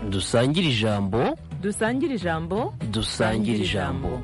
dusangire ijambo. dusangire ijambo. dusangire ijambo.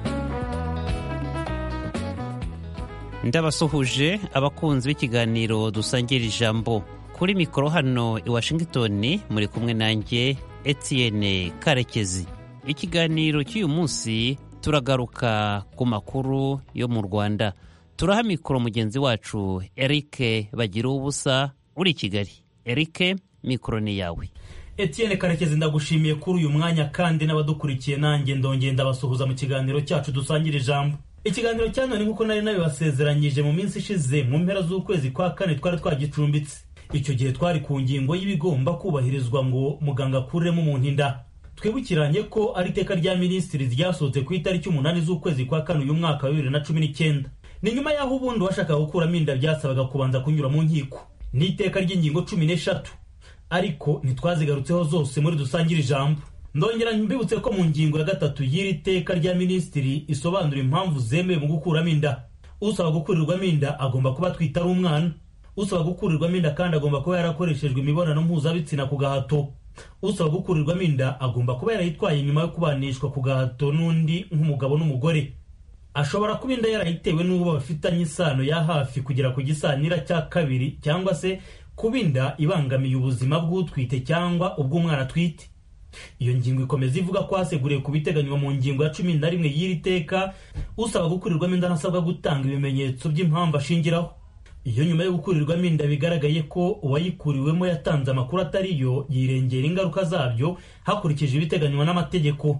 ndabasuhuje abakunzi b'ikiganiro dusangira ijambo. Kuri mikoro hano i Washington muri kumwe nanjye Etienne Karekezi. Ikiganiro cy'uyu munsi turagaruka ku makuru yo mu Rwanda. Turaha mikoro mugenzi wacu Eric Bagiruwubusa uri i Kigali. Eric, mikoro ni yawe. Etienne Karekezi, ndagushimiye kuri uyu mwanya kandi n'abadukurikiye nanjye ndongeye ndabasuhuza mu kiganiro cyacu dusangira ijambo. Ikiganiro cya none nk'uko nari nabibasezeranyije mu minsi ishize mu mpera z'ukwezi kwa kane twari twagicumbitse. Icyo gihe twari ku ngingo y'ibigomba kubahirizwa ngo muganga akuremo umuntu inda. Twibukiranye ko ari iteka rya minisitiri ryasohotse ku itariki 8 z'ukwezi kwa kane uyu mwaka wa 2019. Ni nyuma y'aho ubundi washakaga gukuramo inda byasabaga kubanza kunyura mu nkiko. Ni iteka ry'ingingo 13, ariko ntitwazigarutseho zose muri dusangira ijambo. Ndongera mbibutse ko mu ngingo ya 3 y'iri teka rya minisitiri isobanura impamvu zemewe mu gukuramo inda. Usaba gukurirwamo inda agomba kuba atwite ari umwana. Usaba gukurirwamo inda kandi agomba kuba yarakoreshejwe imibonano mpuzabitsina ku gahato. Usaba gukurirwamo inda agomba kuba yarayitwaye nyuma yo kubanishwa ku gahato n'undi nk'umugabo n'umugore. Ashobora kuba inda yarayitewe n'uwo bafitanye isano ya hafi kugera ku gisanira cya kabiri, cyangwa se kuba inda ibangamiye ubuzima bw'utwite cyangwa ubw'umwana atwite. Iyo ngingo ikomeza ivuga ko haseguriye ku biteganywa mu ngingo ya 11 y'iri teka, usaba gukurirwamo inda ntasabwa gutanga ibimenyetso by'impamvu ashingiraho. Iyo nyuma yo gukurirwamo inda bigaragaye ko uwayikuriwemo yatanze amakuru atariyo, yirengera ingaruka zabyo hakurikije ibiteganywa n'amategeko.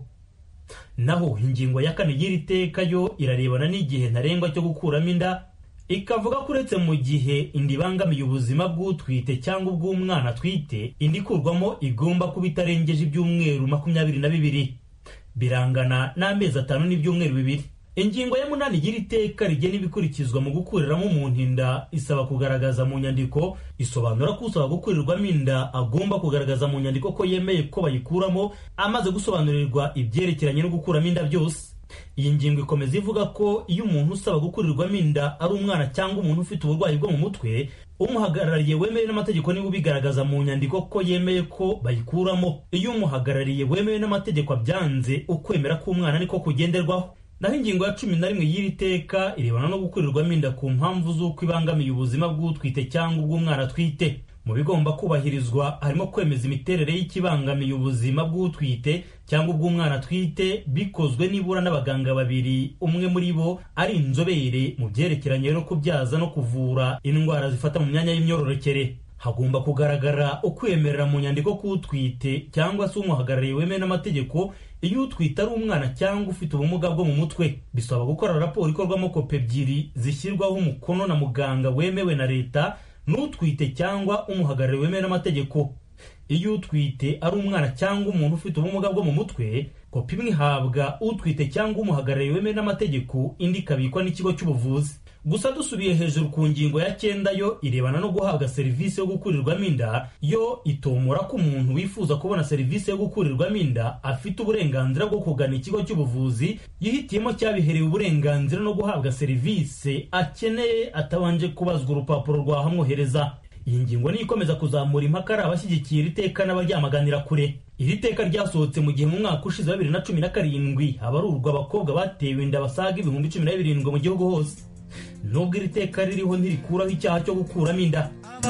Naho ingingo ya 4 y'iri teka yo irarebana n'igihe ntarengwa cyo gukuramo inda, ikavuga ko uretse mu gihe inda ibangamiye ubuzima bw'utwite cyangwa ubw'umwana atwite, indi ikurwamo igomba kuba itarengeje ibyumweru 22, birangana n'amezi 5 n'ibyumweru 2. Ingingo ya 8 y'iri teka rigena ibikurikizwa mu gukuriramo umuntu inda isaba kugaragaza mu nyandiko. Isobanura ko usaba gukurirwamo inda agomba kugaragaza mu nyandiko ko yemeye ko bayikuramo, amaze gusobanurirwa ibyerekeranye no gukuramo inda byose. Iyi ngingo ikomeza ivuga ko iyo umuntu usaba gukurirwamo inda ari umwana cyangwa umuntu ufite uburwayi bwo mu mutwe, umuhagarariye wemewe n'amategeko niwe ubigaragaza mu nyandiko ko yemeye ko bayikuramo. Iyo umuhagarariye wemewe n'amategeko abyanze, ukwemera k'umwana niko kugenderwaho. Naho ingingo ya 11 y'iri teka irebana no gukurirwamo inda ku mpamvu z'uko ibangamiye ubuzima bw'utwite cyangwa ubw'umwana atwite. Mu bigomba kubahirizwa harimo kwemeza imiterere y'ikibangamiye ubuzima bw'utwite cyangwa ubw'umwana atwite bikozwe nibura n'abaganga babiri, umwe muri bo ari inzobere mu byerekeranye no kubyaza no kuvura indwara zifata mu myanya y'imyororokere. Hagomba kugaragara ukwemerera mu nyandiko k'utwite cyangwa se umuhagarariye wemewe n'amategeko iyo utwite ari umwana cyangwa ufite ubumuga bwo mu mutwe. Bisaba gukora raporo ikorwamo kopi ebyiri zishyirwaho umukono na muganga wemewe na leta n'utwite cyangwa umuhagarariye wemewe n'amategeko. Iyo utwite ari umwana cyangwa umuntu ufite ubumuga bwo mu mutwe, kopi imwe ihabwa utwite cyangwa umuhagarariye wemewe n'amategeko, indi ikabikwa n'ikigo cy'ubuvuzi. Gusa dusubiye hejuru ku ngingo ya 9 yo irebana no guhabwa serivisi yo gukurirwamo inda, yo itomora ko umuntu wifuza kubona serivisi yo gukurirwamo inda afite uburenganzira bwo kugana ikigo cy'ubuvuzi yihitiyemo cyabiherewe uburenganzira no guhabwa serivisi akeneye atabanje kubazwa urupapuro rwahamwohereza. Iyi ngingo ni ikomeza kuzamura impaka ari abashyigikiye iri teka n'abaryamaganira kure. Iri teka ryasohotse mu gihe mu mwaka ushize wa 2017 habarurwa abakobwa batewe inda basaga 17,000 mu gihugu hose. Nubwo iri teka ririho ntirikuraho icyaha cyo gukuramo inda.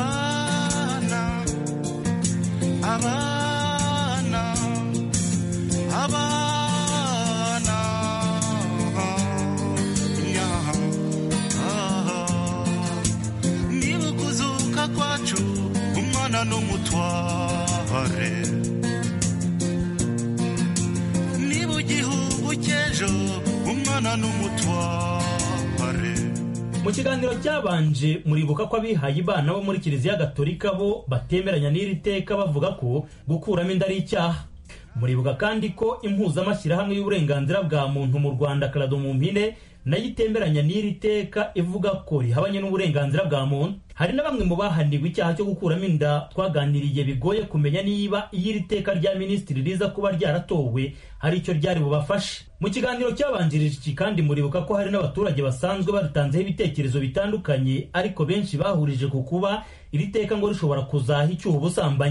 Niba kuzuka kwacu umwana n'umutware, niba igihugu cy'ejo umwana n'umutware. Mu kiganiro cyabanje muribuka ko abihaye Imana bo muri Kiliziya Gatolika bo batemeranya n'iri teka, bavuga ko gukuramo inda ari icyaha. Muribuka kandi ko impuzamashyirahamwe y'uburenganzira bwa muntu mu Rwanda Karado mu mpine nayo itemeranya n'iri teka, ivuga ko rihabanye n'uburenganzira bwa muntu. Hari na bamwe mu bahanirwa icyaha cyo gukuramo inda twaganiriye bigoye kumenya niba iri teka rya minisitiri riza kuba ryaratowe hari icyo ryari bubafashe. Mu kiganiro cyabanjirije iki kandi muribuka ko hari n'abaturage basanzwe batanzeho ibitekerezo bitandukanye, ariko benshi bahurije ku kuba iri teka ngo rishobora kuzaha icyuho ubusambanyi.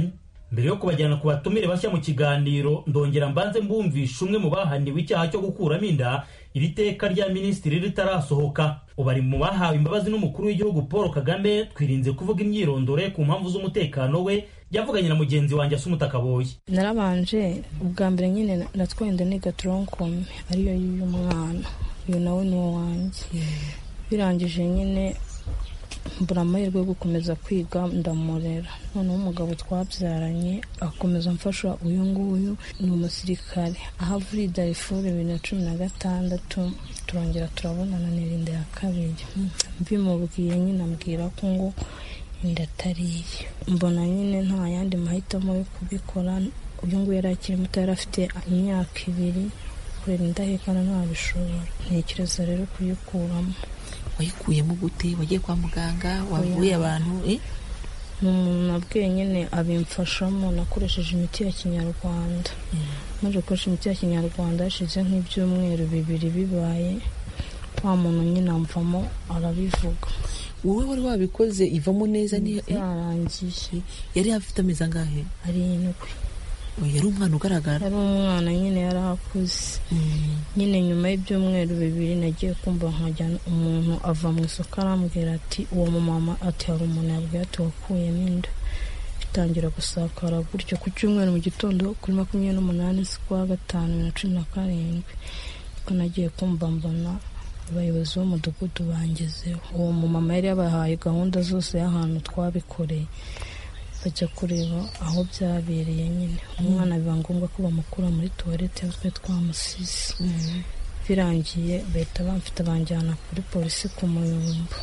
Mbere yo kubajyana ku batumire bashya mu kiganiro, ndongera mbanze mbumvisha umwe mu bahaniwe icyaha cyo gukuramo inda iri teka rya minisitiri ritarasohoka. Ubari mu bahawe imbabazi n'umukuru w'igihugu Paul Kagame. Twirinze kuvuga imyirondoro ku mpamvu z'umutekano we, yavuganye na mugenzi wanjye Asumuta Kaboyi. Narabanje ubwa mbere nyine natwende niga tronkome ariyo y'uyu mwana, uyu nawe ni wanjye. Birangije nyine mbura amahirwe yo gukomeza kwiga ndamurera. Noneho umugabo twabyaranye akomeza mfasha. Uyu nguyu ni umusirikare aho avura Darifuru 2016, turongera turabonana n'irinde ya kabiri. Mbimubwiye nyine ambwira ko ngo inda atariye. Mbona nyine nta yandi mahitamo yo kubikora. Uyu nguyu yari akiri muto, yari afite imyaka 2, kurera indahekana ntabishobora. Ntekereza rero kuyikuramo. Wayikuyemo gute? Wagiye kwa muganga? Wavuye abantu? Ni umuntu nabwiye nyine abimfashamo. Nakoresheje imiti ya kinyarwanda. Maze gukoresha imiti ya kinyarwanda hashize nk'ibyumweru 2 bibaye, wa muntu nyine amvamo arabivuga. Wowe wari wabikoze ivamo neza? Ni yarangiye. Yari afite amezi angahe? 7. Yari umwana ugaragara? Yari umwana nyine yarakuze. Nyine nyuma y'ibyumweru 2 nagiye kumva nkajya umuntu ava mu isoko arambwira ati uwo mumama ati hari umuntu yabwiye ati wakuyemo inda. Bitangira gusakara gutyo ku cyumweru mu gitondo kuri 28 z'ukwa gatanu 2017. Ko nagiye kumva mbona abayobozi b'umudugudu bangezeho. Uwo mumama yari yabahaye gahunda zose y'ahantu twabikoreye, bajya kureba aho byabereye. Nyine umwana biba ngombwa ko bamukura muri toilette twe twamusize. Birangiye bahita bamfite banjyana kuri polisi ku Muyumbu.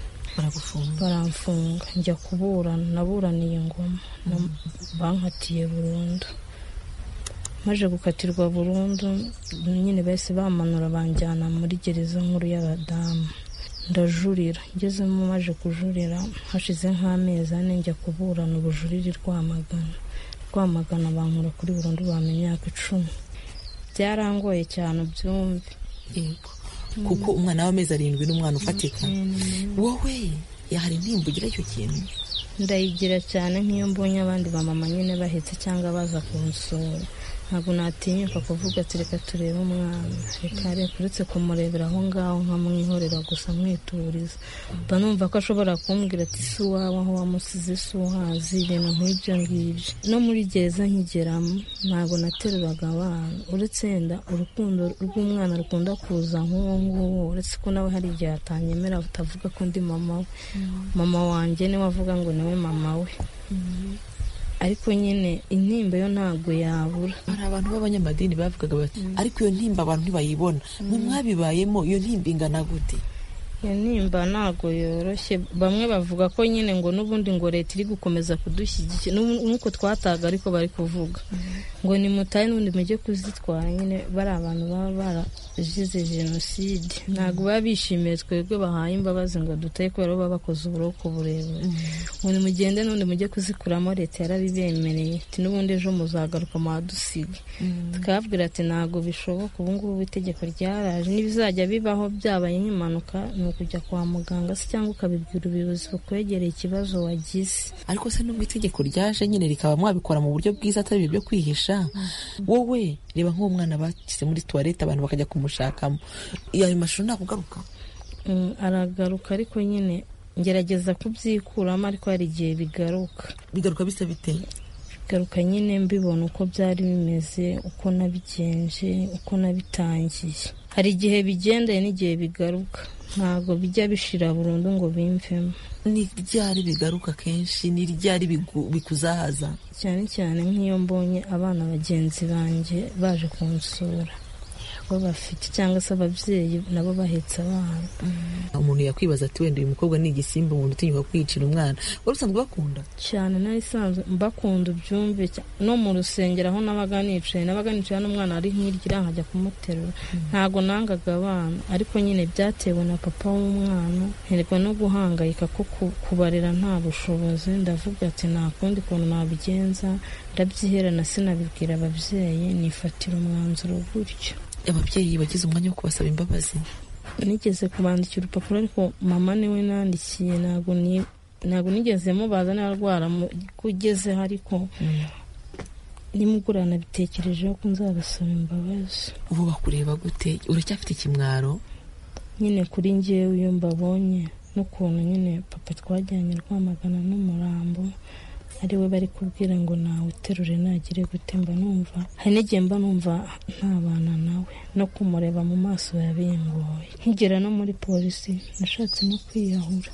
Baramfunga. Njya kuburana, naburaniye Ngoma, bankatiye burundu. Maje gukatirwa burundu nyine bahise bamanura banjyana muri gereza nkuru y'abadamu. Ndajurira. Ngezemo maje kujurira hashize nk'amezi 4 njya kuburana ubujurire Rwamagana bankura kuri burundu bamenya 10. Byarangoye cyane ubyumve. Yego. Kuko umwana w'amezi 7 n'umwana ufatika. Wowe yahari ntimbugira icyo kintu? Ndayigira cyane nk'iyo mbonye abandi bamama nyine bahetse cyangwa baza kunsura. Ntabwo natinyuka kuvuga ati reka turebe umwana. Reka uretse kumurebera aho ngaho nkamwihorera gusa mwituriza. Mba numva ko ashobora kumbwira ati si wawe aho wamusize si uhazi, ibintu nk'ibyo ngibyo. No muri gereza nkigeramo ntabwo nateruraga abana, uretse wenda urukundo rw'umwana rukunda kuza nk'uwo nguwo, uretse ko nawe hari igihe atanyemera utavuga ko ndi mama we. Mama wanjye niwe avuga ngo niwe mama we. Ariko nyine intimba yo ntabwo yabura. Hari abantu b'abanyamadini bavugaga bati ariko iyo ntimba abantu ntibayibona. Mwe mwabibayemo, iyo ntimba ingana gute? Iyo ntimba ntabwo yoroshye. Bamwe bavuga ko nyine ngo n'ubundi ngo leta iri gukomeza kudushyigikira nk'uko twataga, ariko bari kuvuga ngo ni mutaye n'ubundi mujye kuzitwara. Nyine bari abantu baba baragize jenoside ntabwo baba bishimiye twebwe bahaye imbabazi ngo dutaye kubera baba bakoze uburoko burebure. Ngo nimugende n'ubundi mujye kuzikuramo, leta yarabibemereye ati n'ubundi ejo muzagaruka muhadusiga. Tukababwira ati ntabwo bishoboka, ubu ngubu itegeko ryaraje, n'ibizajya bibaho byabaye nk'impanuka ni ukujya kwa muganga se cyangwa ukabibwira ubuyobozi bukwegereye ikibazo wagize. Ariko se nubwo itegeko ryaje nyine rikaba mwabikora mu buryo bwiza atari ibyo kwihisha. Wowe reba nk'umwana bashyize muri toilette abantu bakajya kumushakamo, ayo mashusho ntakugaruka? Aragaruka, ariko nyine ngerageza kubyikuramo, ariko hari igihe bigaruka. Bigaruka bisa bite? Bigaruka nyine mbibona uko byari bimeze, uko nabigenje, uko nabitangiye. Hari igihe bigendeye n'igihe bigaruka, ntabwo bijya bishira burundu ngo bimvemo. Ni ryari bigaruka kenshi? Ni ryari bikuzahaza? Cyane cyane nk'iyo mbonye abana bagenzi banjye baje kunsura, bo bafite cyangwa se ababyeyi nabo bahetse abana. Umuntu yakwibaza ati wenda uyu mukobwa ni igisimba, umuntu utinyuka kwicira umwana. Wari usanzwe bakunda? Cyane nari sanzwe mbakunda ubyumve. No mu rusengero aho nabaga nicaye n'umwana ari nk'irya nkajya kumuterura. Ntago nangaga abana, ariko nyine byatewe na papa w'umwana. Nterwa no guhangayika ko kubarera nta bushobozi. Ndavuga ati nta kundi kuntu nabigenza, ndabyiherana sinabibwira ababyeyi, nifatira umwanzuro gutyo. Ababyeyi bagize umwanya wo kubasaba imbabazi? Nigeze kubandikira urupapuro, ariko mama niwe nandikiye. Ntabwo nigeze mubaza n'arwara kugezeho, ariko nimugura nabitekerejeho ko nzabasaba imbabazi. ubu bakureba gute? uracyafite ikimwaro? Nyine kuri njyewe iyo mbabonye n'ukuntu nyine papa twajyanye Rwamagana n'umurambo ari we bari kubwira ngo nawe uterure nagire gute, mba numva hari n'igihe mba numva ntabana nawe no kumureba mu maso yabingoye. Nkigera no muri polisi nashatse no kwiyahura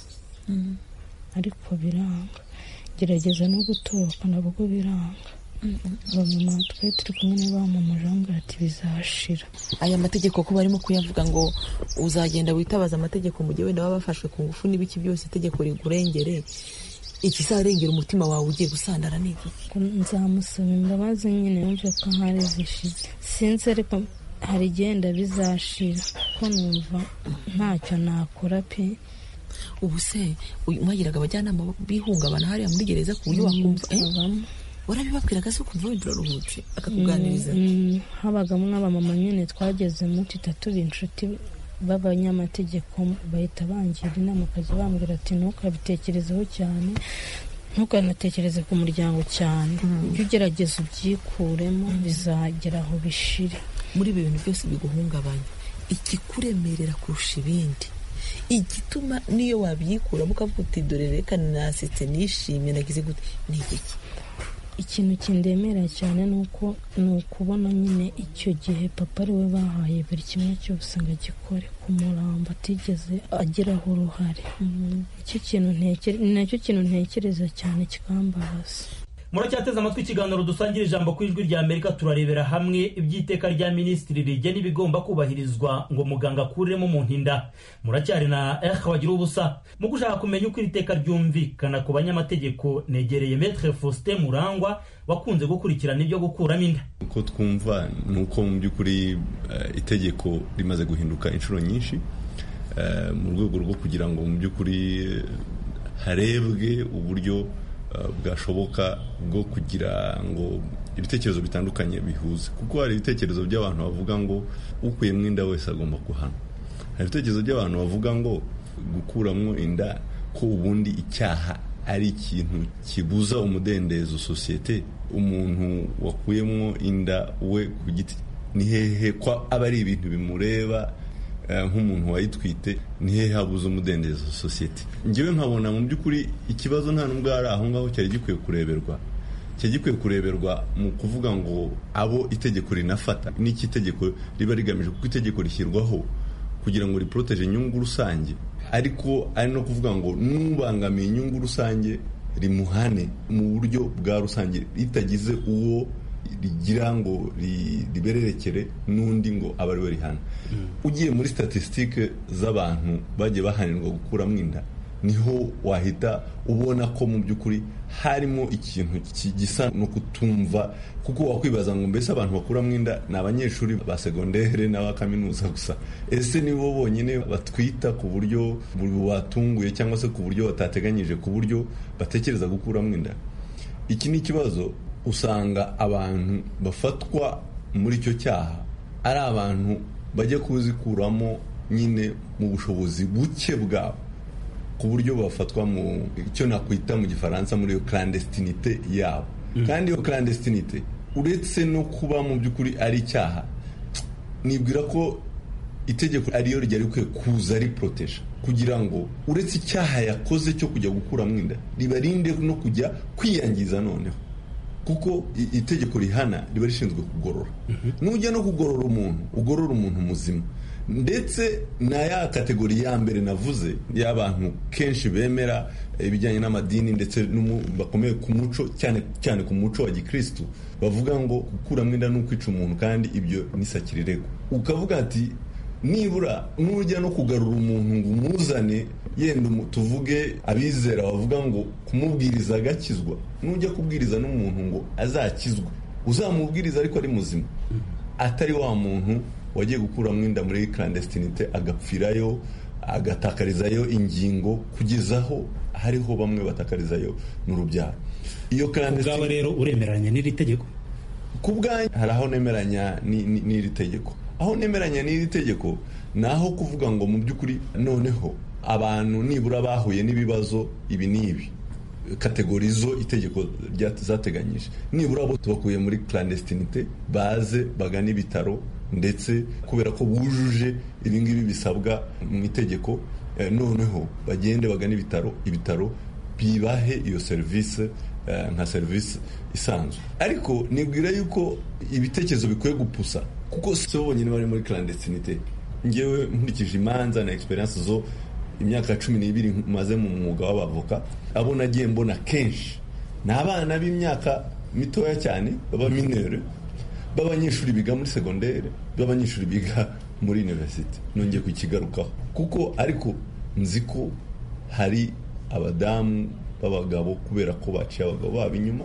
ariko biranga, gerageza no gutoroka nabwo biranga. abamama twari turi kumwe n'abamamajanga ati bizashira. aya mategeko ko barimo kuyavuga ngo uzagenda witabaza amategeko mu gihe wenda baba bafashwe ku ngufu n'ibiki byose itegeko rigurengere, ikizarengera umutima wawe ugiye gusandara n'iki? Nzamusaba imbabazi nyine yumve ko hari zishize, sinzi ariko hari igenda bizashira ko numva ntacyo nakora pe. ubu se mwagiraga abajyanama bihungabana hariya muri gereza ku buryo wakumva warabibabwiraga se ukumva wenda uraruhutse akakuganiriza? Habagamo n'abamama nyine twageze muri itatu b'inshuti b'abanyamategeko bahita bangira inama akajya bambwira ati ntukabitekerezeho cyane, ntukanatekereze ku muryango cyane, ujye ugerageza ubyikuremo bizagera aho bishire. Muri ibi bintu byose biguhungabanya, ikikuremerera kurusha ibindi, igituma niyo wabyikuramo ukavuga uti dore reka nasetse nishimye nagize gute, ni iki? Ikintu kindemera cyane ni ukubona nyine icyo gihe papa ari we bahaye buri kimwe cyose ngo agikore ku murambo atigeze agiraho uruhare. Ni nacyo kintu ntekereza cyane kikambabaza. Muracyateze amatwi ikiganiro dusangira ijambo ku ijwi rya Amerika. Turarebera hamwe iby'iteka rya minisitiri rigena ibigomba kubahirizwa ngo muganga akuremo mu ntinda. Muracyari na wagira ubusa mu gushaka kumenya uko iri teka ryumvikana ku banyamategeko. Negereye Maître Faustin Murangwa wakunze gukurikirana ibyo gukuramo inda. Uko twumva nuko mu by'ukuri itegeko rimaze guhinduka inshuro nyinshi mu rwego rwo kugira ngo mu by'ukuri harebwe uburyo bwashoboka bwo kugira ngo ibitekerezo bitandukanye bihuze, kuko hari ibitekerezo by'abantu bavuga ngo ukuyemo inda wese agomba guhanwa. Hari ibitekerezo by'abantu bavuga ngo gukuramo inda ko ubundi icyaha ari ikintu kibuza umudendezo sosiyete. Umuntu wakuyemo inda we ku giti ni hehe ko aba ari ibintu bimureba nk'umuntu wayitwite, ni hehe habuza umudendezo sosiyete? Njyewe nkabona mu by'ukuri ikibazo nta nubwo ari aho ngaho cyari gikwiye kureberwa. Cyari gikwiye kureberwa mu kuvuga ngo abo itegeko rinafata n'iki itegeko riba rigamije, kuko itegeko rishyirwaho kugira ngo riproteje inyungu rusange, ariko ari no kuvuga ngo n'ubangamiye inyungu rusange rimuhane mu buryo bwa rusange, ritagize uwo rigira ngo ribererekere n'undi ngo abe ari we rihana. Ugiye muri statistique z'abantu bagiye bahanirwa gukuramo inda, niho wahita ubona ko mu by'ukuri harimo ikintu gisa no kutumva, kuko wakwibaza ngo mbese abantu bakuramo inda ni abanyeshuri ba segondere n'aba kaminuza gusa? Ese nibo bonyine batwita ku buryo bubatunguye cyangwa se ku buryo batateganyije, ku buryo batekereza gukuramo inda? Iki ni ikibazo. Usanga abantu bafatwa muri icyo cyaha ari abantu bajya kuzikuramo nyine mu bushobozi buke bwabo, ku buryo bafatwa mu icyo nakwita mu gifaransa muri iyo clandestinité yabo. Kandi iyo clandestinité uretse no kuba mu by'ukuri ari icyaha, nibwira ko itegeko ariyo ryari rikwiye kuza riproteje, kugira ngo uretse icyaha yakoze cyo kujya gukuramo inda ribarinde no kujya kwiyangiza noneho, kuko itegeko rihana riba rishinzwe kugorora. Nujya no kugorora umuntu, ugorora umuntu muzima. Ndetse na ya kategori ya mbere navuze y'abantu kenshi bemera ibijyanye n'amadini ndetse bakomeye ku muco, cyane ku muco wa gikristu, bavuga ngo gukuramo inda ni ukwica umuntu, kandi ibyo ni sakirirego. Ukavuga ati nibura nujya no kugarura umuntu ngo umuzane, yenda tuvuge abizera bavuga ngo kumubwiriza agakizwa, nujya kubwiriza n'umuntu ngo azakizwe, uzamubwiriza ariko ari muzima, atari wa muntu wagiye gukuramo inda muri clandestinité agapfirayo, agatakarizayo ingingo, kugezaho hariho bamwe batakarizayo n'urubyaro. Iyo clandestinité rero uremeranya n'iri tegeko? Ku bwanjye hari aho nemeranya n'iri tegeko. Aho nemeranya n'iri tegeko naho kuvuga ngo mu by'ukuri noneho abantu nibura bahuye n'ibibazo ibi n'ibi, kategorizo itegeko zateganyije, nibura abo tubakuye muri clandestinite baze bagana ibitaro, ndetse kubera ko bujuje ibingibi bisabwa mu itegeko, noneho bagende bagana ibitaro bibahe iyo serivisi nka serivisi isanzwe. Ariko nibwira yuko ibitekerezo bikwiye gupusa, kuko si bo bonyine bari muri clandestinite. Ngewe nkurikije imanza na experience zo imyaka 12 maze mu mwuga w'abavoka, abo nagiye mbona kenshi ni abana b'imyaka mitoya cyane, baba minere, b'abanyeshuri biga muri secondaire, b'abanyeshuri biga muri university. Nongeye kukigarukaho kuko ariko nzi ko hari abadamu b'abagabo, kubera ko baciye abagabo babo inyuma,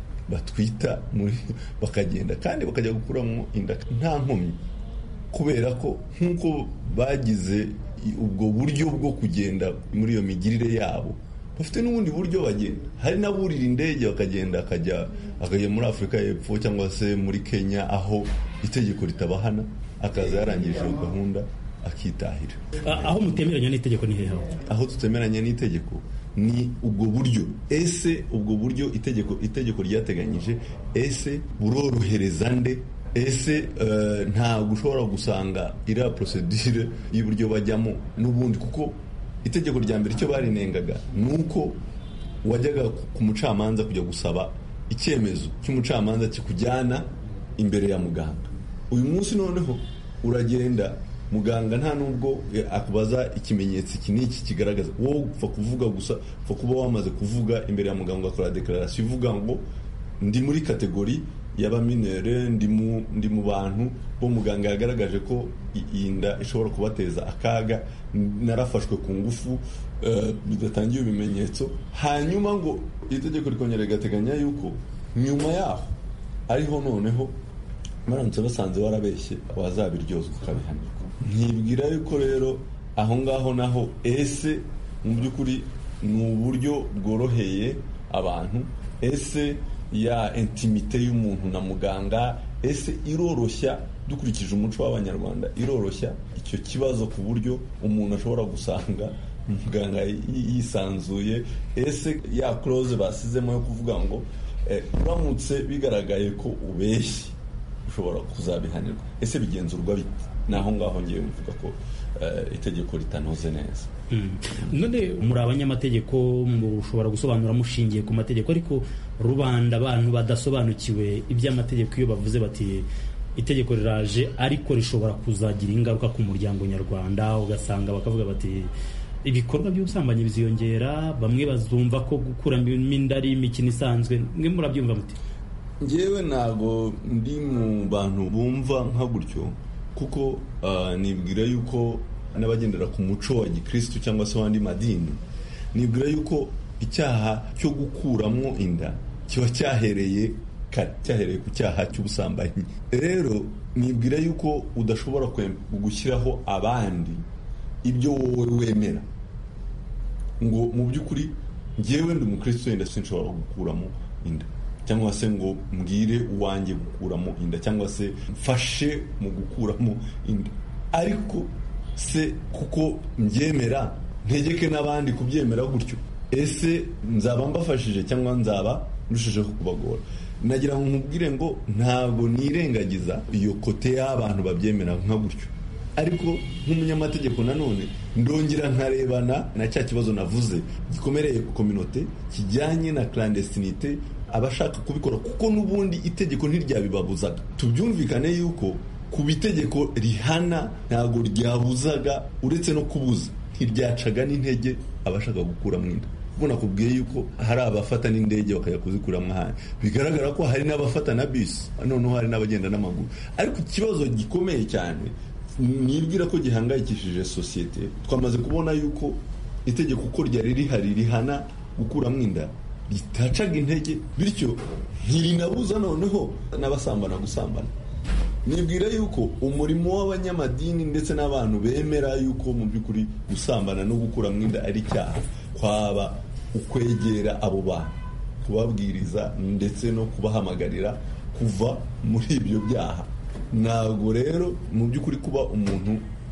batwita bakagenda kandi bakajya gukuramo inda nta nkomyi, kubera ko nk'uko bagize ubwo buryo bwo kugenda muri iyo migirire yabo, bafite n'ubundi buryo bagenda. Hari n'aburira indege bakagenda akajya muri Afurika y'Epfo cyangwa se muri Kenya, aho itegeko ritabahana, akaza yarangije gahunda akitahira. Aho mutemeranya n'itegeko ni hehe? Aho tutemeranya n'itegeko ni ubwo buryo. Ese ubwo buryo itegeko ryateganyije, ese burorohereza nde? Ese ntabwo ushobora gusanga iriya procedure y'uburyo bajyamo n'ubundi, kuko itegeko rya mbere icyo barinengaga ni uko wajyaga ku mucamanza kujya gusaba icyemezo cy'umucamanza kikujyana imbere ya muganga. Uyu munsi noneho uragenda, muganga nta nubwo akubaza ikimenyetso iki n'iki kigaragaza, wowe upfa kuvuga gusa, upfa kuba wamaze kuvuga imbere ya muganga, ugakora declaration ivuga ngo ndi muri kategori y'abaminere, ndi mu bantu bo muganga yagaragaje ko iyi nda ishobora kubateza akaga, narafashwe ku ngufu, bidatangiye ibimenyetso. Hanyuma ngo itegeko rikongera rigateganya yuko nyuma yaho ariho noneho maramutse basanze warabeshye wazabiryozwa ukabihanirwa. Ntibwira yuko rero aho ngaho naho ese mu by'ukuri ni uburyo bworoheye abantu, ese ya intimite y'umuntu na muganga, ese iroroshya, dukurikije umuco w'Abanyarwanda, iroroshya icyo kibazo ku buryo umuntu ashobora gusanga muganga yisanzuye. Ese ya clause basizemo yo kuvuga ngo uramutse bigaragaye ko ubeshye ushobora kuzabihanirwa, ese bigenzurwa bite? Naho ngaho ngiye mvuga ko itegeko ritanoze neza. None muri abanyamategeko mushobora gusobanura mushingiye ku mategeko, ariko rubanda, abantu badasobanukiwe iby'amategeko, iyo bavuze bati itegeko riraje ariko rishobora kuzagira ingaruka ku muryango nyarwanda, ugasanga bakavuga bati ibikorwa by'ubusambanyi biziyongera, bamwe bazumva ko gukuramo inda ari imikino isanzwe. Mwe murabyumva muti? Njyewe ntago ndi mu bantu bumva nka gutyo, kuko nibwira yuko n'abagendera ku muco wa gikristo cyangwa se wandi madini, nibwira yuko icyaha cyo gukuramo inda kiba cyahereye ku cyaha cy'ubusambanyi. Rero nibwira yuko udashobora gushyiraho abandi ibyo wowe wemera, ngo mu by'ukuri njyewe ndi umukristo wenda sinshobora gukuramo inda, cyangwa se ngo mbwire uwanjye gukuramo inda, cyangwa se mfashe mu gukuramo inda. Ariko se kuko mbyemera ntegeke n'abandi kubyemera gutyo, ese nzaba mbafashije cyangwa nzaba ndushijeho kubagora? Nagira ngo nkubwire ngo ntabwo nirengagiza iyo kote y'abantu babyemera nka gutyo, ariko nk'umunyamategeko nanone ndongera nkarebana na cya kibazo navuze gikomereye ku communauté kijyanye na clandestinité, abashaka kubikora, kuko n'ubundi itegeko ntiryabibabuzaga. Tubyumvikane yuko ku bitegeko rihana ntabwo ryabuzaga, uretse no kubuza ntiryacaga n'intege abashaka gukuramo inda. Ubwo nakubwiye yuko hari abafata n'indege bakajya kuzikuramo ahandi, bigaragara ko hari n'abafata na bisi, noneho hari n'abagenda n'amaguru. Ariko ikibazo gikomeye cyane nibwira ko gihangayikishije sosiyete, twamaze kubona yuko itegeko uko ryari rihari rihana gukuramo inda ritacaga intege, bityo ntirinabuza noneho n'abasambana gusambana. Nibwira yuko umurimo w'abanyamadini ndetse n'abantu bemera yuko mu by'ukuri gusambana no gukuramo inda ari icyaha, kwaba ukwegera abo bantu, kubabwiriza ndetse no kubahamagarira kuva muri ibyo byaha. Ntabwo rero mu by'ukuri kuba umuntu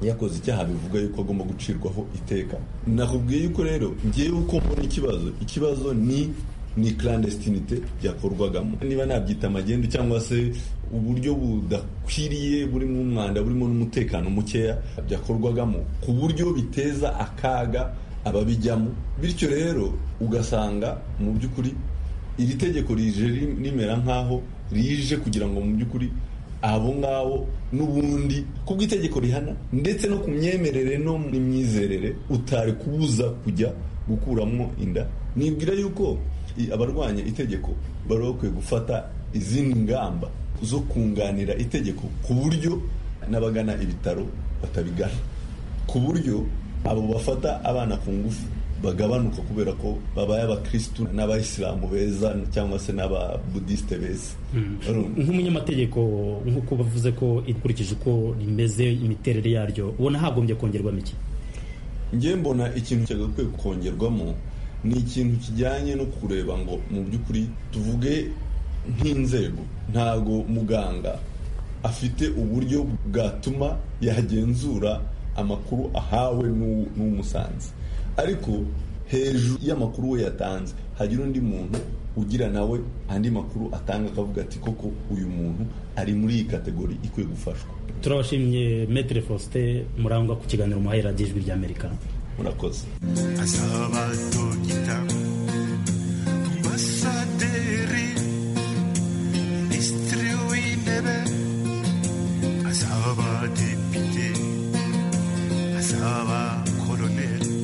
yakoze icyaha bivuga yuko agomba gucirwaho iteka. Nakubwiye yuko rero ngewe uko mbona ikibazo ni clandestinite byakorwagamo, niba nabyita magendu cyangwa se uburyo budakwiriye burimo umwanda burimo n'umutekano mukeya byakorwagamo ku buryo biteza akaga ababijyamo. Bityo rero ugasanga mu by'ukuri iri tegeko rije rimera nk'aho rije kugira ngo mu by'ukuri abo ngabo n'ubundi kubwo itegeko rihana ndetse no ku myemerere no mu myizerere utari kubuza kujya gukuramo inda. Nibwira yuko abarwanya itegeko bari bakwiye gufata izindi ngamba zo kunganira itegeko ku buryo n'abagana ibitaro batabigana, ku buryo abo bafata abana ku ngufu bagabanuka kubera ko babaye abakristu n'abayisilamu beza cyangwa se n'ababudisite beza. Nk'umunyamategeko nk'uko bavuze ko ikurikije uko rimeze imiterere yaryo, ubona hagombye kongerwamo iki? Njye mbona ikintu cyagakwiye kongerwamo ni ikintu kijyanye no kureba ngo mu by'ukuri tuvuge nk'inzego, ntago muganga afite uburyo bwatuma yagenzura amakuru ahawe n'umusanze, ariko hejuru y'amakuru we yatanze hagira undi muntu ugira nawe andi makuru atanga akavuga ati koko uyu muntu ari muri iyi kategori ikwiye gufashwa. Turabashimye Maître Faustin Murangwa ku kiganiro muhaye radiyo Ijwi ry'Amerika. Murakoze. Azaba dogita ambasaderi minisitiri w'intebe, azaba depite, azaba koloneli.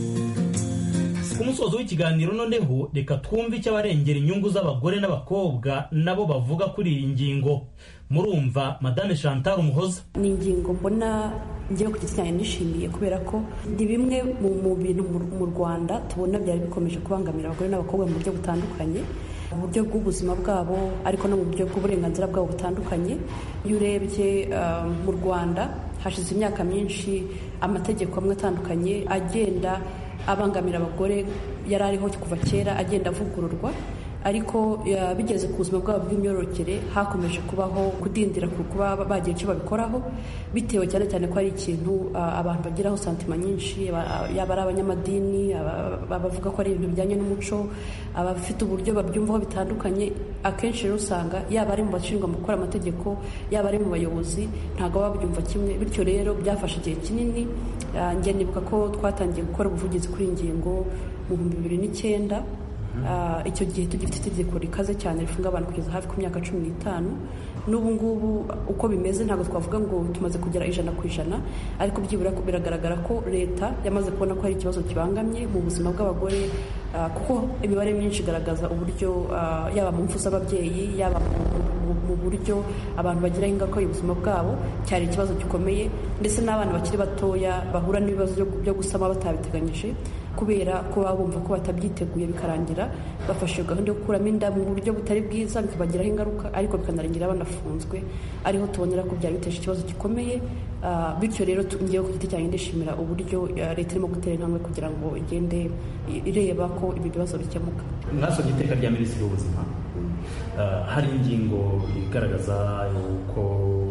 Ku musozo w'ikiganiro noneho reka twumve icyo abarengera inyungu z'abagore n'abakobwa nabo bavuga kuri iyi ngingo. Murumva Madame Chantal Umuhoza. Ni ingingo mbona ngiye ku giti cyanjye nishimiye kubera ko ni bimwe mu bintu mu Rwanda tubona byari bikomeje kubangamira abagore n'abakobwa mu buryo butandukanye, mu buryo bw'ubuzima bwabo ariko no mu buryo bw'uburenganzira bwabo butandukanye. Iyo urebye mu Rwanda hashize imyaka myinshi amategeko amwe atandukanye agenda abangamira abagore yari ariho kuva kera agenda avugururwa, ariko bigeze ku buzima bwabo bw'imyororokere hakomeje kubaho kudindira ku kuba bagira icyo babikoraho, bitewe cyane cyane ko ari ikintu abantu bagiraho santima nyinshi, yaba ari abanyamadini, abavuga ko ari ibintu bijyanye n'umuco, abafite uburyo babyumvaho bitandukanye. Akenshi rero usanga yaba ari mu bashinzwe mu gukora amategeko, yaba ari mu bayobozi, ntabwo baba babyumva kimwe. Bityo rero byafashe igihe kinini. Njye nibuka ko twatangiye gukora ubuvugizi kuri iyi ngingo mu 2009. Icyo gihe tugifite itegeko rikaze cyane rifunga abantu kugeza hafi ku myaka 15. N'ubu ngubu uko bimeze ntabwo twavuga ngo tumaze kugera 100%, ariko byibura biragaragara ko leta yamaze kubona ko hari ikibazo kibangamye mu buzima bw'abagore, kuko imibare myinshi igaragaza uburyo yaba mu mfu z'ababyeyi, yaba mu buryo abantu bagiraho ingaruka y'ubuzima bwabo cyari ikibazo gikomeye, ndetse n'abana bakiri batoya bahura n'ibibazo byo gusama batabiteganyije kubera ko baba bumva ko batabyiteguye, bikarangira bafashe gahunda yo gukuramo inda mu buryo butari bwiza bikabagiraho ingaruka, ariko bikanarangira banafunzwe. Ariho tubonera ko byari biteje ikibazo gikomeye. Bityo rero ngiye ku giti cyanjye ndishimira uburyo leta irimo gutera intambwe kugira ngo igende ireba ko ibi bibazo bikemuka. Mwasomye iteka rya Minisitiri w'Ubuzima, hari ingingo igaragaza yuko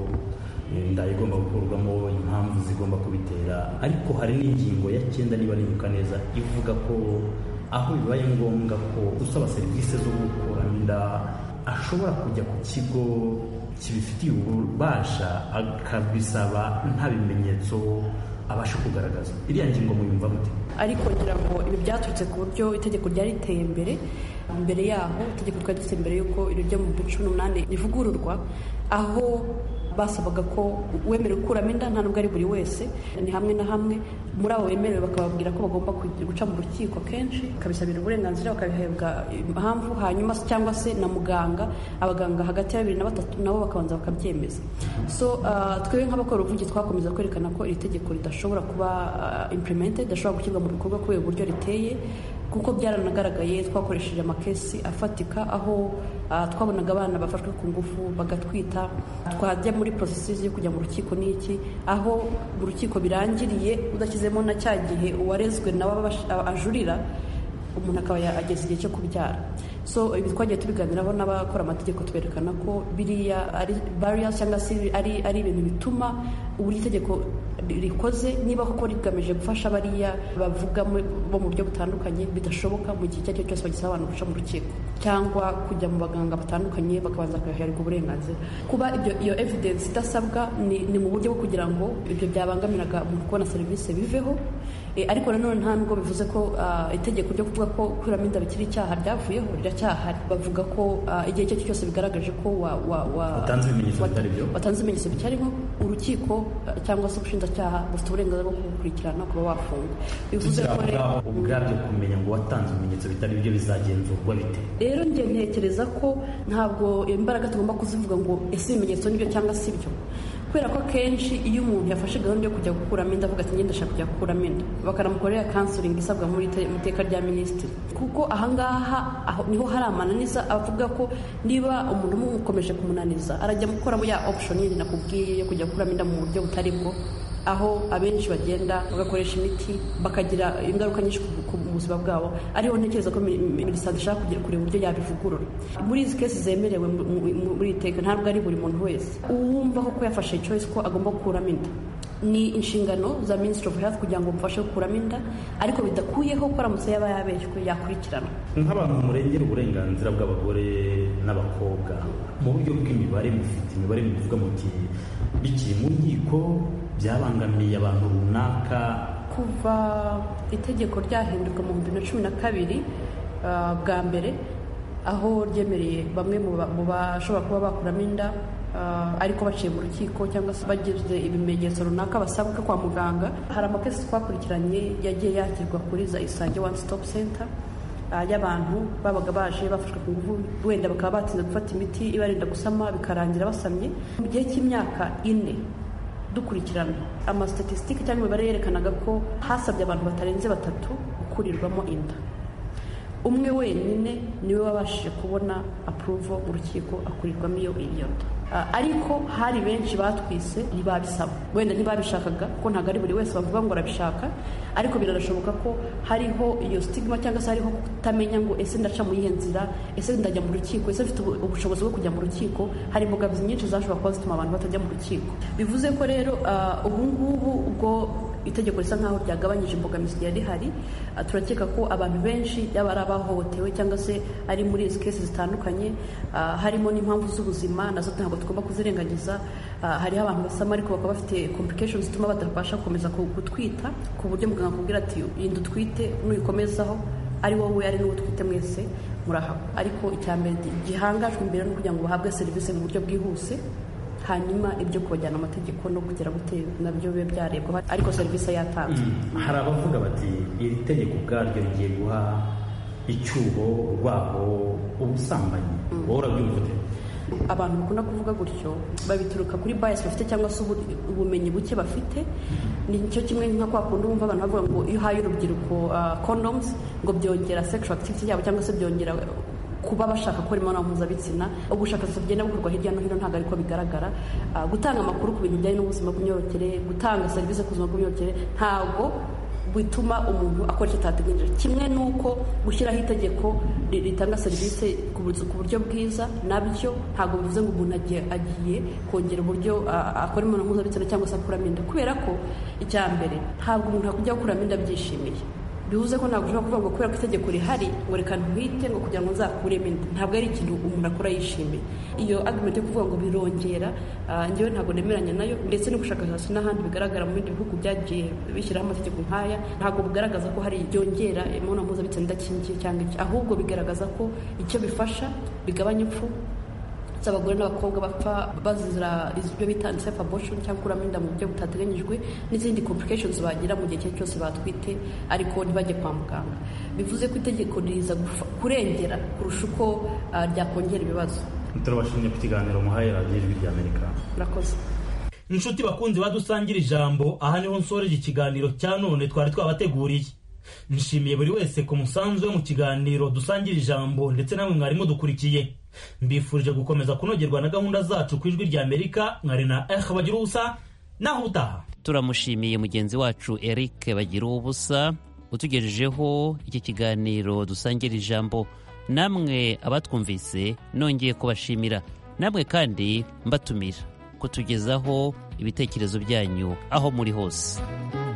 inda igomba gukurwamo impamvu zigomba kubitera, ariko hari n'ingingo ya 9 niba nibuka neza ivuga ko aho bibaye ngombwa ko usaba serivisi zo gukuramo inda ashobora kujya ku kigo kibifitiye ububasha akabisaba nta bimenyetso abasha kugaragaza. Iriya ngingo muyumva gute? Ariko ngira ngo ibi byaturutse ku buryo itegeko ryari riteye imbere yaho itegeko twari dufite mbere y'uko iri ryo mu 2018 rivugururwa, aho basabaga ko uwemerewe gukuramo inda nta nubwo ari buri wese, ni hamwe na hamwe muri abo bemerewe bakababwira ko bagomba guca mu rukiko kenshi bakabisabira uburenganzira, bakabihebwa impamvu, hanyuma cyangwa se na muganga, abaganga hagati ya 2 na 3 nabo bakabanza bakabyemeza. So twebwe nk'abakora ubuvugizi twakomeza kwerekana ko iri tegeko ridashobora kuba implemented, ridashobora gushyirwa mu bikorwa kubera uburyo riteye, kuko byaranagaragaye. Twakoresheje amakesi afatika aho twabonaga abana bafashwe ku ngufu bagatwita, twajya muri processes yo kujya mu rukiko n'iki, aho mu rukiko birangiriye udashyizemo na cya gihe uwarezwe nawe ajurira, umuntu akaba ageze igihe cyo kubyara. so ibi twagiye tubiganiraho n'abakora amategeko twerekana ko biriya ari barriers cyangwa se ari ibintu bituma uburyo itegeko rikoze niba koko rigamije gufasha bariya bavuga bo mu buryo butandukanye bidashoboka mu gihe icyo ari cyo cyose bagisaba abantu guca mu rukiko cyangwa kujya mu baganga batandukanye bakabanza kuyaherwa uburenganzira. Kuba iyo evidence idasabwa ni mu buryo bwo kugira ngo ibyo byabangamiraga umuntu kubona serivisi biveho, ariko nanone nta nubwo bivuze ko itegeko ryo kuvuga ko gukuramo inda bikiri icyaha ryavuyeho, riracyahari. Bavuga ko igihe icyo ari cyo cyose bigaragaje ko watanze ibimenyetso bitariho, urukiko cyangwa se ubushinjacyaha bufite uburenganzira bwo kugukurikirana kuba wafunga. Bivuze ko rero ubwabyo kumenya ngo watanze ibimenyetso bitari byo bizagenzurwa bite? Rero njye ntekereza ko ntabwo imbaraga tugomba kuzivuga ngo ese ibimenyetso nibyo cyangwa si byo, kubera ko akenshi iyo umuntu yafashe gahunda yo kujya gukuramo inda avuga ati ngenda ndashaka kujya gukuramo inda, bakanamukorera counseling isabwa muri iteka rya minisitiri, kuko ahangaha niho hari amananiza avuga ko niba umuntu mukomeje kumunaniza arajya gukora ya option yindi nakubwiye yo kujya gukuramo inda mu buryo butari bwo, aho abenshi bagenda bagakoresha imiti bakagira ingaruka nyinshi ku buzima bwabo. Ariho ntekereza ko minisante ishaka kugira kureba uburyo yabivugurura. Muri izi kesi zemerewe muri iteka ntabwo ari buri muntu wese uwumva ko yafashe choice ko agomba gukuramo inda. Ni inshingano za Ministry of Health kugira ngo mufashe gukuramo inda, ariko bidakuyeho ko aramutse yaba yabeshywe yakurikirana. Nk'abantu murengera uburenganzira bw'abagore n'abakobwa mu buryo bw'imibare, mufite imibare muvuga muti bikiri mu nkiko byabangamiye abantu runaka? Kuva itegeko ryahinduka mu 2012 bwa mbere, aho ryemereye bamwe mu bashobora kuba bakuramo inda ariko baciye mu rukiko cyangwa se bagize ibimenyetso runaka basabwa kwa muganga, hari amakesi twakurikiranye yagiye yakirwa kuri za Isange One Stop Center y'abantu babaga baje bafashwe ku ngufu, wenda bakaba batinze gufata imiti ibarinda gusama bikarangira basamye. Mu gihe cy'imyaka 4 dukurikirana amastatistiki cyangwa imibare yerekanaga ko hasabye abantu batarenze 3 gukurirwamo inda. Umwe wenyine niwe wabashije kubona approval mu rukiko akurirwamo iyo nda, ariko hari benshi batwise ntibabisaba, wenda ntibabishakaga kuko ntabwo ari buri wese bavuga ngo arabishaka, ariko birashoboka ko hariho iyo stigma cyangwa se hariho kutamenya ngo ese ndaca mu yihe nzira, ese ndajya mu rukiko, ese mfite ubushobozi bwo kujya mu rukiko. Hari imbogamizi nyinshi zashobora kuba zituma abantu batajya mu rukiko. Bivuze ko rero ubu ngubu ubwo itegeko risa nkaho ryagabanyije imbogamizi ryari rihari, turakeka ko abantu benshi yaba ari abahohotewe cyangwa se ari muri izi kesi zitandukanye, harimo n'impamvu z'ubuzima nazo ntabwo tugomba kuzirengagiza. Hariho abantu basama ariko bakaba bafite complications zituma batabasha gukomeza gutwita, ku buryo muganga akubwira ati yinda utwite nuyikomezaho ari wowe ari n'uwo twite mwese murahaba. Ariko icyambere gihangajwe imbere no kugira ngo bahabwe serivisi mu buryo bwihuse, hanyuma ibyo kubajyana amategeko no kugera gutera nabyo bibe byarebwa, ariko serivisi yatanzwe. Hari abavuga bati iri tegeko ubwaryo rigiye guha icyuho urwaho ubusambanyi, wowe urabyumva ute? Abantu bakunda kuvuga gutyo babituruka kuri bias bafite cyangwa se ubumenyi buke bafite. Ni cyo kimwe nka kwa kundi wumva abantu bavuga ngo iyo uhaye urubyiruko condoms ngo byongera sexual activity yabo cyangwa se byongera kuba bashaka gukora imibonano mpuzabitsina. Ubushakashatsi bugenda bukorwa hirya no hino ntabwo ariko bigaragara. Gutanga amakuru ku bintu bijyanye n'ubuzima bw'imyororokere, gutanga serivisi ku buzima bw'imyororokere ntabwo bituma umuntu akora icyo atateganyije. Kimwe n'uko gushyiraho itegeko ritanga serivisi ku buryo bwiza nabyo ntabwo bivuze ngo umuntu agiye kongera uburyo akora imibonano mpuzabitsina cyangwa se akuramo inda, kubera ko icya mbere ntabwo umuntu akujya gukuramo inda byishimiye. Bivuze ko ntabwo ushobora kuvuga ngo kubera ko itegeko rihari ngo reka ntwite ngo kugira ngo nzakuremo inda, ntabwo ari ikintu umuntu akora yishimiye. Iyo argument yo kuvuga ngo birongera, njyewe ntabwo nemeranya nayo, ndetse n'ubushakashatsi n'ahandi bigaragara mu bindi bihugu byagiye bishyiraho amategeko nk'aya ntabwo bigaragaza ko hari byongera imibonano mpuzabitsina idakingiye cyangwa iki, ahubwo bigaragaza ko icyo bifasha bigabanya impfu z'abagore n'abakobwa bapfa bazira ibyo bita self abortion cyangwa kuramo inda mu buryo butateganyijwe, n'izindi complications bagira mu gihe cyose batwite ariko ntibajye kwa muganga. Bivuze ko itegeko riza kurengera kurusha uko ryakongera ibibazo. Turabashimye ku kiganiro muhaye radiyo Ijwi ry'Amerika. Murakoze. Inshuti bakunzi badusangira ijambo, aha niho nsoreje ikiganiro cya none twari twabateguriye. Nshimiye buri wese ku musanzu we mu kiganiro dusangira ijambo, ndetse namwe mwari mudukurikiye. Mbifurije gukomeza kunogerwa na gahunda zacu ku Ijwi ry'Amerika. Mwari na bagira ubusa, naho utaha. Turamushimiye mugenzi wacu Eric bagira ubusa utugejejeho iki kiganiro dusangira ijambo. namwe abatwumvise nongeye kubashimira, namwe kandi mbatumira kutugezaho ibitekerezo byanyu aho muri hose.